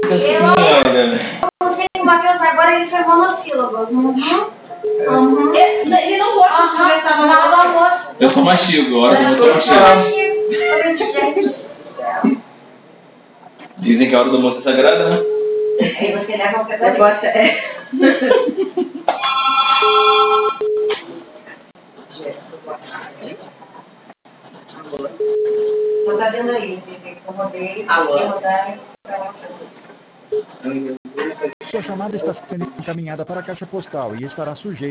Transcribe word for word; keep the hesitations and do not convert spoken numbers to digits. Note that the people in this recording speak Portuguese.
senhora. Eu sei que o Matheus agora ele foi monossílabo. Uhum. Uhum. Ele não gosta de conversar na hora do almoço. Eu só mastigo, a hora do almoço eu Eu só mastigo. mastigo. Falei, gente do céu. Dizem que a hora do almoço é sagrada, né? Aí você leva um pedaço. Negócio é. Não tá vendo aí, eu rodei, Alô? eu rodei. Sua chamada está sendo encaminhada para a caixa postal e estará sujeita